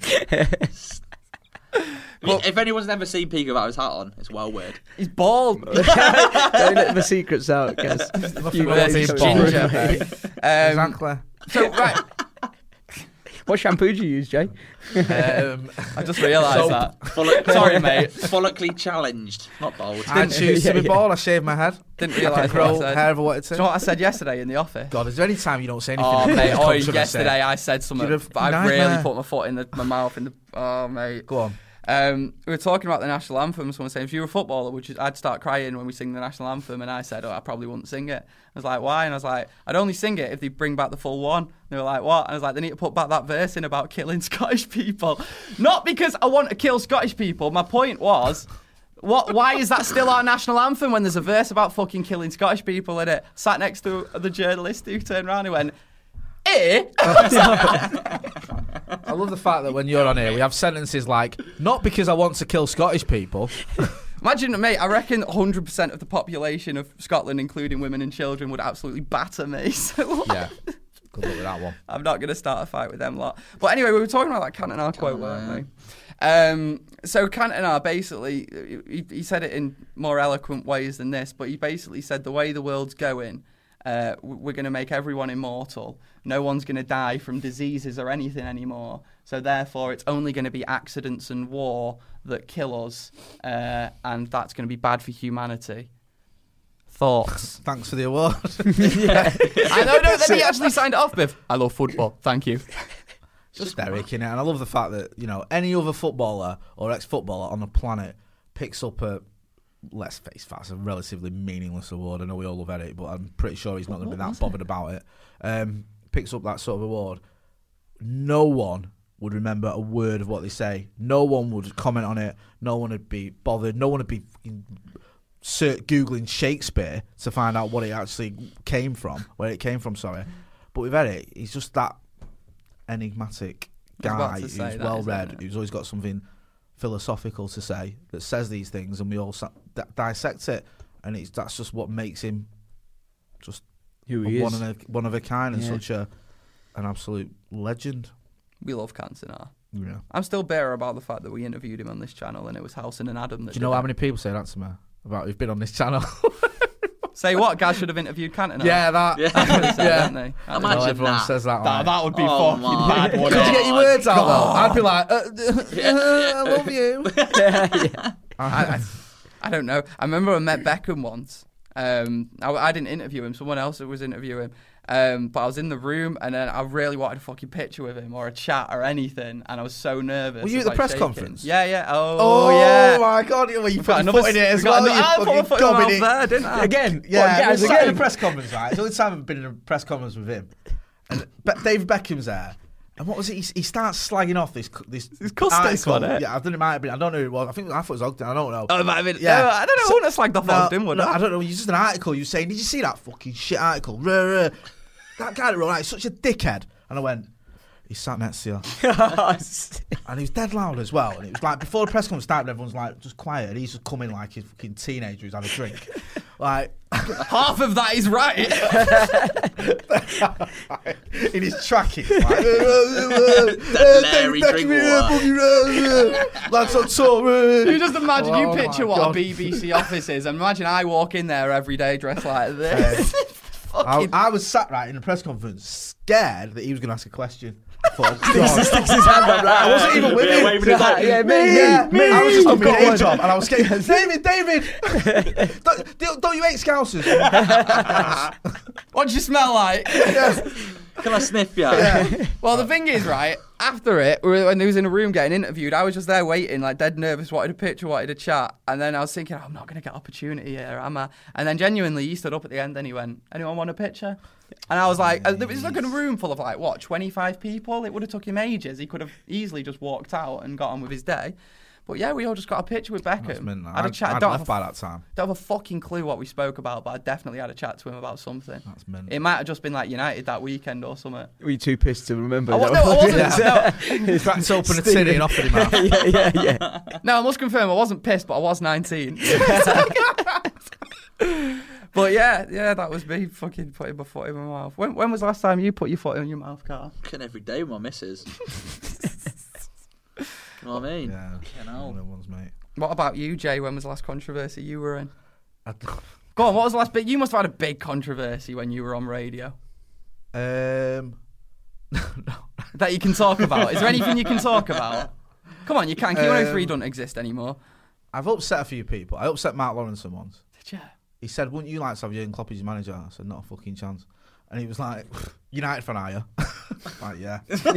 If anyone's never seen Peek without his hat on, it's well weird. He's bald. Don't let the secrets out, guys. Ginger. Exactly. So right. What shampoo do you use, Jay? I just realised that. Sorry, mate. Follically challenged, not bald. I choose to be bald. I shaved my head. Didn't realise what I said. Hair ever wanted to. Do you know what I said yesterday in the office? God, is there any time you don't say anything? Oh, mate. Yesterday I said something, but I really put my foot in my mouth. Oh, mate. Go on. We were talking about the national anthem. Someone saying, if you were a footballer, I'd start crying when we sing the national anthem. And I said, I probably wouldn't sing it. I was like, why? And I was like, I'd only sing it if they bring back the full one. And they were like, what? And I was like, they need to put back that verse in about killing Scottish people. Not because I want to kill Scottish people. My point was, why is that still our national anthem when there's a verse about fucking killing Scottish people in it? Sat next to the journalist who turned around and went, I love the fact that when you're on here, we have sentences like, not because I want to kill Scottish people. Imagine, mate, I reckon 100% of the population of Scotland, including women and children, would absolutely batter me. So yeah, good luck with that one. I'm not going to start a fight with them lot. But anyway, we were talking about that Cantona quote, weren't we? So Cantona, basically, he said it in more eloquent ways than this, but he basically said the way the world's going, we're going to make everyone immortal. No one's going to die from diseases or anything anymore. So therefore, it's only going to be accidents and war that kill us, and that's going to be bad for humanity. Thoughts? Thanks for the award. Yeah. I know. Then he actually signed it off with, I love football. Thank you. Just Derek, innit? And I love the fact that, any other footballer or ex-footballer on the planet picks up let's face facts, a relatively meaningless award. I know we all love Eric, but I'm pretty sure he's not going to be that bothered about it. Picks up that sort of award. No one would remember a word of what they say. No one would comment on it. No one would be bothered. No one would be Googling Shakespeare to find out what it actually came from, where it came from, sorry. But with Eric, he's just that enigmatic guy who's well-read, who's always got something philosophical to say, that says these things, and we all dissect it, and that's just what makes him just who he is. One of a kind, and such an absolute legend. We love Cantona. Yeah. I'm still bitter about the fact that we interviewed him on this channel and it was Howson and Adam that Do you know how many people say that to me about who've been on this channel? Say what? Gaz should have interviewed Cantona? Yeah, that. Yeah. Don't they? Imagine everyone says that. That would be fucking bad. Could you get your words out though? I'd be like, I love you. I don't know. I remember I met Beckham once. I didn't interview him. Someone else was interviewing him. But I was in the room and then I really wanted a fucking picture with him or a chat or anything, and I was so nervous. Were you at the press conference? Yeah. Yeah. Oh my god! Well, you put your foot in it as well. I put my foot in my mouth there, didn't I? Again, yeah. Well, again, in a press conference, right? It's the only time I've been in a press conference with him, and David Beckham's there. And what was it? He starts slagging off this Custis one, eh? Yeah, I don't know. It might have been. I don't know who it was. I thought it was Ogden. I don't know. Oh, it might have been. Yeah, I don't know. I wouldn't have slagged off Ogden, would I? I don't know. It's just an article. You saying, did you see that fucking shit article? That guy that wrote that is such a dickhead. And I went, he sat next to you. And he was dead loud as well. And it was like, before the press conference started, everyone's like, just quiet. And he's just coming like a fucking teenager who's had a drink. Like, half of that is right. In his tracking. Larry Drinkwater. Lads on tour. You just imagine, you picture what a BBC office is. And imagine I walk in there every day dressed like this. I was sat right in the press conference, scared that he was going to ask a question. Sticks his hand up. Right? I wasn't even with him. Me. I was just on my day job, and I was scared. David, don't you hate Scousers? What do you smell like? Can I sniff you? Yeah. Well, the thing is, right, after it, when he was in a room getting interviewed, I was just there waiting, like dead nervous, wanted a picture, wanted a chat. And then I was thinking, I'm not going to get opportunity here, am I? And then genuinely, he stood up at the end and he went, anyone want a picture? And I was like, there was like a room full of 25 people. It would have took him ages. He could have easily just walked out and got on with his day. But yeah, we all just got a picture with Beckham. I had a chat. I'd left by that time. Don't have a fucking clue what we spoke about, but I definitely had a chat to him about something. That's mint. It might have just been like United that weekend or something. Were you too pissed to remember? I wasn't. He tried to open a tinny and offered him out. Yeah. No, I must confirm I wasn't pissed, but I was 19. But yeah, that was me fucking putting my foot in my mouth. When was the last time you put your foot in your mouth, Carl? Every day with my missus. You know what I mean? Yeah. Ones, mate. What about you, Jay? When was the last controversy you were in? Go on, what was the last big? You must have had a big controversy when you were on radio. No. That you can talk about. Is there anything you can talk about? Come on, you can. Q103 doesn't exist anymore. I've upset a few people. I upset Mark Lawrence once. Did you? He said, wouldn't you like to have Jurgen Klopp as your manager? I said, not a fucking chance. And he was like, United fan, are you? Like, yeah.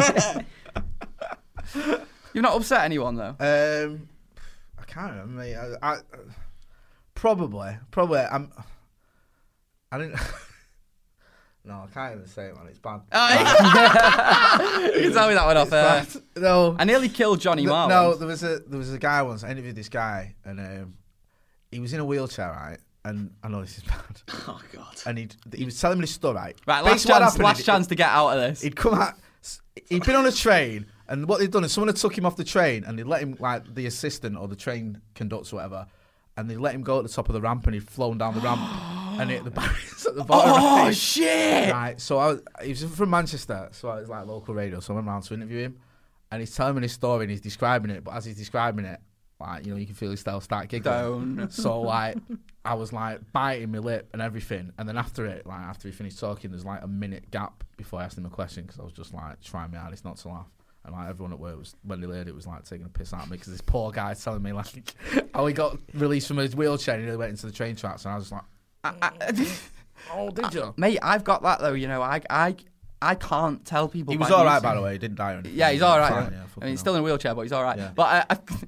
You've not upset anyone, though? I can't remember, mate. I probably. I didn't... No, I can't even say it, man. It's bad. You can tell me that one off air. No. I nearly killed Johnny Marr. No, there was a guy once. I interviewed this guy, and he was in a wheelchair, right? And I know this is bad. Oh God! And he was telling me this story, right? Right, last chance to get out of this. He'd come out. He'd been on a train, and what they'd done is someone had took him off the train, and they'd let him, like the assistant or the train conductor or whatever, and they let him go at the top of the ramp, and he'd flown down the ramp and hit the barriers at the bottom. Oh shit! Right, so he was from Manchester, so I was like local radio, so I went round to interview him, and he's telling me this story and he's describing it, but as he's describing it, like, you know, you can feel his style start giggling. So like, I was like biting my lip and everything, and then after he finished talking, there's like a minute gap before I asked him a question because I was just like trying my hardest not to laugh. And like everyone at work was, when they heard it, was like taking a piss out of me because this poor guy telling me like how he got released from his wheelchair and he went into the train tracks, and I was just like, oh, did you? Mate, I've got that though. You know, I I can't tell people. He was all right, by the way. He didn't die or anything. Yeah, he's all right. Fine, I mean, he's still in a wheelchair, but he's all right. Yeah. But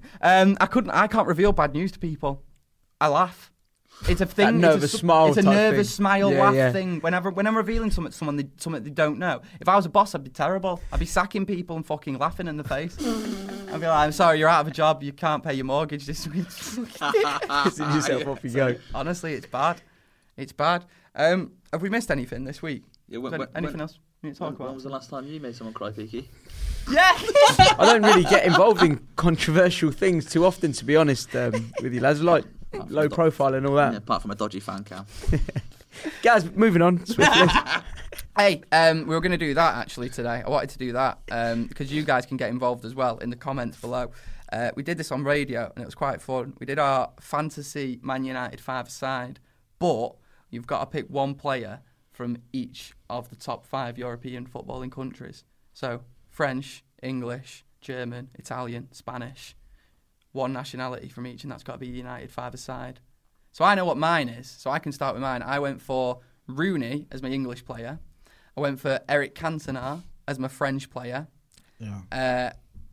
I can't reveal bad news to people. I laugh. It's a thing. That nervous smile. It's a nervous thing. smile laugh thing. Whenever I'm revealing something they don't know. If I was a boss, I'd be terrible. I'd be sacking people and fucking laughing in the face. I'd be like, I'm sorry, you're out of a job. You can't pay your mortgage this week. Pissing yourself off you go. Honestly, it's bad. It's bad. Have we missed anything this week? Yeah, anything else we need to talk about? When was the last time you made someone cry, Peaky? Yeah. I don't really get involved in controversial things too often, to be honest, with you lads. Like low profile and all that. Yeah, apart from a dodgy fan cam. Guys, moving on swiftly. Hey, we were going to do that actually today. I wanted to do that because you guys can get involved as well in the comments below. We did this on radio and it was quite fun. We did our fantasy Man United 5-a-side, but you've got to pick one player from each of the top 5 European footballing countries. So French, English, German, Italian, Spanish. One nationality from each, and that's got to be United 5-a-side. So I know what mine is, so I can start with mine. I went for Rooney as my English player. I went for Eric Cantona as my French player. Yeah.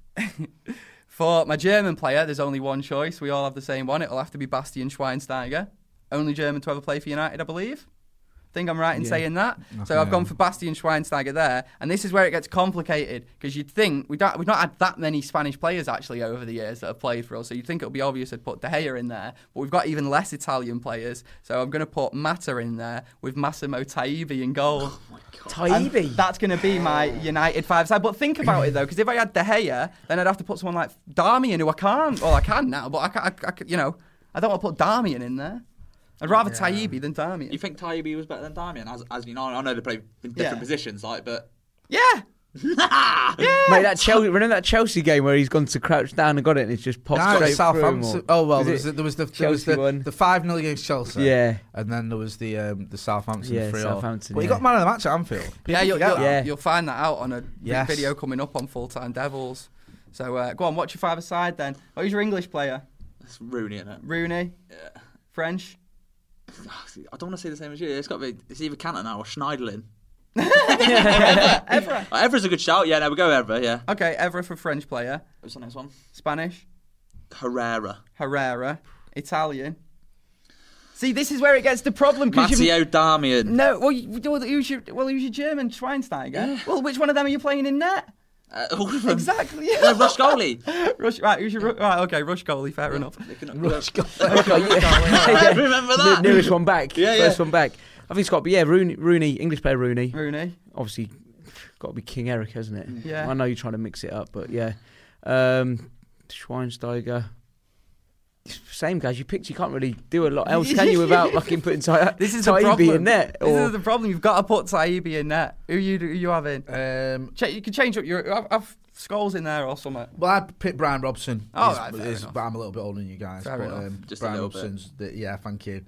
For my German player, there's only one choice. We all have the same one. It'll have to be Bastian Schweinsteiger. Only German to ever play for United, I believe. I think I'm right in saying that. So I've gone for Bastian Schweinsteiger there. And this is where it gets complicated, because you'd think we've not had that many Spanish players actually over the years that have played for us. So you'd think it would be obvious I'd put De Gea in there. But we've got even less Italian players. So I'm going to put Mata in there with Massimo Taibi in goal. Oh my God. Taibi? That's going to be my United 5-a-side. But think about it though, because if I had De Gea, then I'd have to put someone like Darmian, who I can't. Well, I can now, but I don't want to put Darmian in there. I'd rather Taibi than Darmian. You think Taibi was better than Darmian? As you know, I know they play in different positions, like, but yeah. Mate, remember that Chelsea game where he's gone to crouch down and got it and it's just popped straight Southampton. through? Oh well, there was the 5-0 against Chelsea. Yeah, and then there was the Southampton 3-0. Southampton. Well, he got man of the match at Anfield. Yeah, you'll find that out on a video coming up on Full Time Devils. So go on, watch your 5-a-side then. Who's your English player? It's Rooney, isn't it? Rooney. Yeah. French. I don't want to say the same as you. It's either Cantona or Schneiderlin. Evra. Evra's a good shout. Yeah, no, we go Evra. Yeah. Okay, Evra for French player. What's the next one? Spanish. Herrera. Italian. See, this is where it gets the problem. Matteo Darmian. No, who's your German Schweinsteiger? Yeah. Well, which one of them are you playing in net? All of them. Exactly. Rush goalie. Rush goalie. Fair enough. Rush goalie. Remember that? Nearest one back. Yeah, First one back. I think it's got to be Rooney, English player Rooney. Rooney. Obviously, got to be King Eric, hasn't it? Yeah. I know you're trying to mix it up, but yeah. Schweinsteiger. Same guys you picked. You can't really do a lot else, can you? Without fucking putting Taibi in net. This is the problem. You've got to put Taibi in net. Who you having? You can change up your. Have Scholes in there or something. Well, I'd pick Brian Robson. Oh, right, but I'm a little bit older than you guys. Fair enough. Just Brian a little Robson's thank you.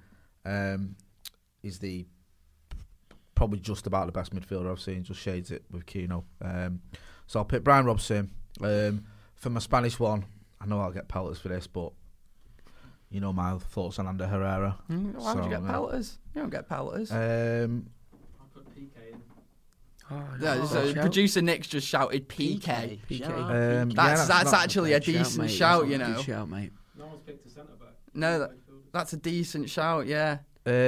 He's probably just about the best midfielder I've seen. Just shades it with Keno. So I'll pick Brian Robson. For my Spanish one, I know I'll get pelters for this, but you know my thoughts on Ander Herrera. Why would you get pelters? You don't get pelters. I put PK in. Producer Nick's just shouted PK. That's actually a decent shout, you know. Good shout, mate. No one's picked a centre back. No, that's a decent shout, yeah.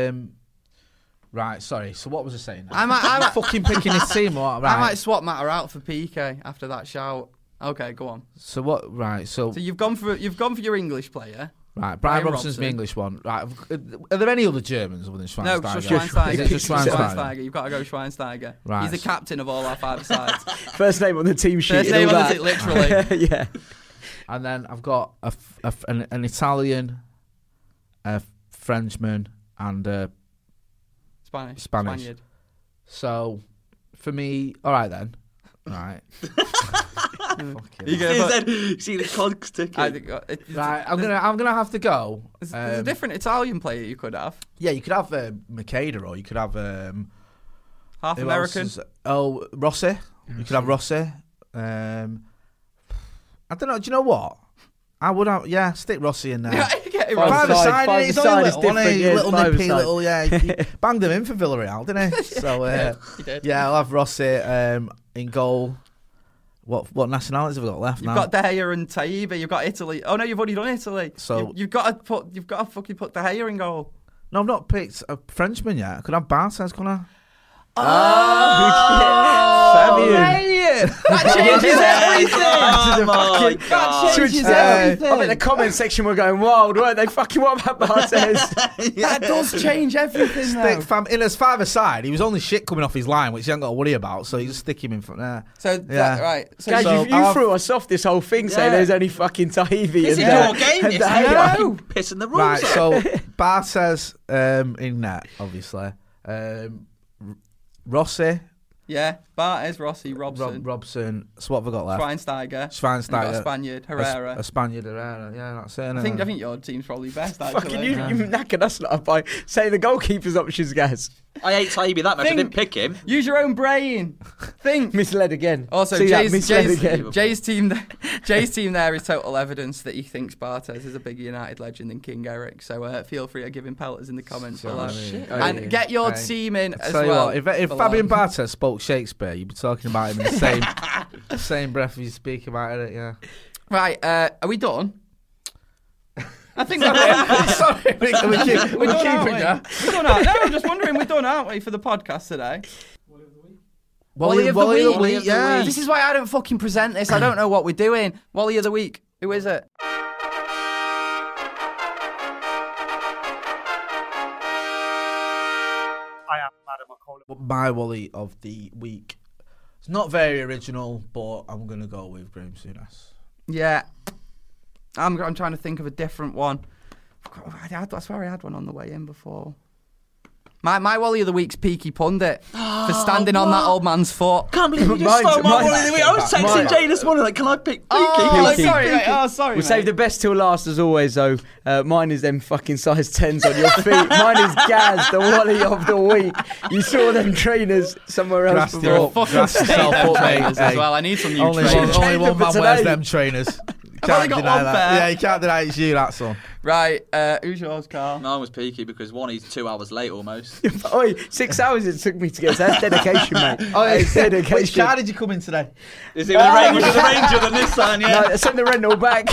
Right, sorry. So what was I saying? I might fucking picking his team. Right. I might swap Matter out for PK after that shout. Okay, go on. So what? Right. So you've gone for your English player. Right, Brian Robson's my English one. Right, are there any other Germans other than Schweinsteiger? No, just Schweinsteiger. Just Schweinsteiger. You've got to go Schweinsteiger. Right. He's the captain of all our 5 sides. First name on the team sheet. First name on it, literally. Yeah. And then I've got an Italian, a Frenchman, and a Spanish. Spaniard. So, for me, all right then. Right. See the cogs ticking. Right, I'm gonna have to go. There's a different Italian player you could have. Yeah, you could have Makeda, or you could have half American. Rossi. You could have Rossi. I don't know. Do you know what? I would have. Yeah, stick Rossi in there. Five-a-side, he's only little, wasn't he? Little nippy, five-a-side. little, yeah. He banged him in for Villarreal, didn't he? So, he did. Yeah, I'll have Rossi in goal. What nationalities have we got left now? You've got De Gea and Taibi. You've got Italy. Oh no, you've already done Italy. So you've got to fucking put De Gea in goal. No, I've not picked a Frenchman yet. I could have Barthez, couldn't I? Fabian. That changes everything. That changes everything. I bet the comment section were going wild, weren't they? Fucking what about Barthez? That does change everything, though. In as five-a-side, he was only shit coming off his line, which you haven't got to worry about, so you just stick him in front there. So, right. So, guys, you threw us off this whole thing saying there's only fucking Taibi. This is your game, this is pissing the rules Right, out. so Barthez in net, obviously. Rossi. Yeah, Barthez, Rossi, Robson. So what have we got left? Schweinsteiger. You've got a Spaniard, Herrera. A Spaniard, Herrera. Yeah, that's it. I think your team's probably best, actually. Fucking you knackered us up by saying the goalkeeper's options, guys. I hate Taibi that much. I didn't pick him. Use your own brain. Think. Misled again. Also, Jay's team there is total evidence that he thinks Barthez is a bigger United legend than King Eric. So feel free to give him pelters in the comments below. And get your team in as well. What, if Fabian Barthez spoke Shakespeare, you'd be talking about him in the same breath as you speak about it, yeah. Right, are we done? I think we're done. Sorry, we're keeping that. We're done, aren't we? No, I'm just wondering, we're done, aren't we, for the podcast today? Wally of the week, yeah. This is why I don't fucking present this. I don't know what we're doing. Wally of the week. Who is it? My Wally of the week. It's not very original, but I'm going to go with Graham Souness. Yeah. I'm trying to think of a different one. I swear I had one on the way in before. My Wally of the week's Peaky Pundit for standing on that old man's foot. Can't believe you just stole my Wally of the week. I was texting Jay this morning, like, can I pick Peaky? Sorry. We'll save the best till last, as always, though. Mine is them fucking size 10s on your feet. Mine is Gaz, the Wally of the week. You saw them trainers somewhere else before. Fucking trainers as well. I need some new trainers. Only one man wears them trainers. I've only got one pair. Yeah, you can't deny it's you, that's one. Right, who's yours, Carl? Mine was Peaky because one, he's 2 hours late almost. Oi, 6 hours it took me to get there. That's dedication, mate. It's dedication. Which car did you come in today? Is it the Ranger, the Nissan, yeah? No, send the rental back.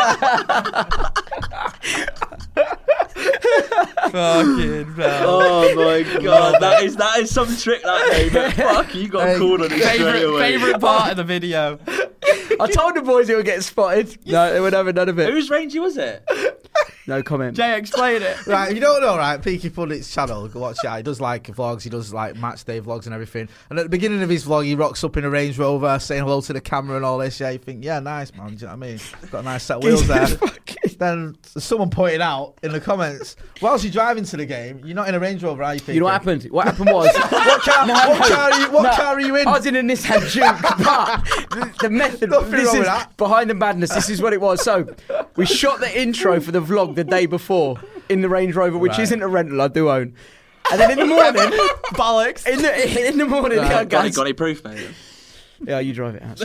Fucking hell. Oh my god, that is some trick that day, but fuck, you got called on it straight away. Favourite part of the video. I told the boys it would get spotted. No, they would have none of it. Whose Ranger was it? No comment. Jay, explain it. Right, if you don't know, right, Peaky Pundit's channel, go watch it. He does like vlogs, he does like match day vlogs and everything. And at the beginning of his vlog, he rocks up in a Range Rover, saying hello to the camera and all this. Yeah, you think, yeah, nice, man. Do you know what I mean? Got a nice set of wheels there. Then someone pointed out in the comments, whilst you're driving to the game, you're not in a Range Rover, are you? You know what happened? What happened was... what car are you in? I was in a Nissan Juke, but the method... This is behind the madness. This is what it was. So, we shot the intro for the vlog the day before in the Range Rover, which isn't a rental, I do own. And then in the morning... Bollocks. In the morning... Got any proof, mate? Yeah, you drive it out.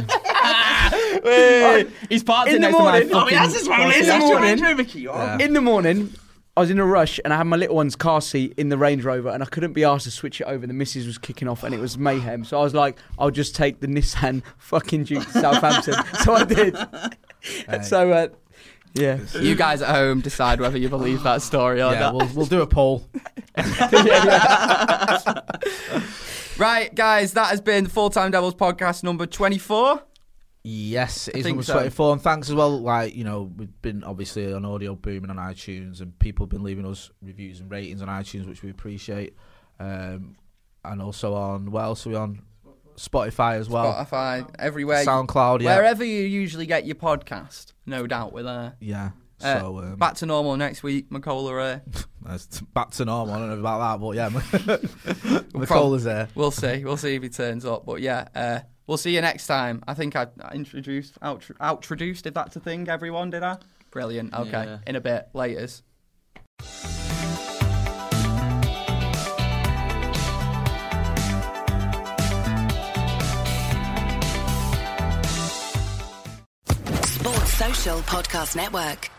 He's parked in next to my fucking... In the morning, I was in a rush and I had my little one's car seat in the Range Rover and I couldn't be asked to switch it over. The missus was kicking off and it was mayhem. So I was like, I'll just take the Nissan fucking Duke to Southampton. So I did. So, yeah. You guys at home decide whether you believe that story or not. We'll do a poll. Right, guys, that has been the Full-Time Devils podcast number 24. Yes, it is number 24. And thanks as well, like, you know, we've been obviously on Audio Booming on iTunes and people have been leaving us reviews and ratings on iTunes, which we appreciate. And also on, what else are we on? Spotify as well. Spotify, everywhere. SoundCloud, yeah. Wherever you usually get your podcast, no doubt we're there. Yeah. So back to normal next week, Macola. Back to normal. I don't know about that, but yeah, Macola's there. We'll see if he turns up. But yeah, we'll see you next time. I think I introduced, if that's a thing, everyone, did I? Brilliant. Okay, yeah. In a bit. Laters. Sports Social Podcast Network.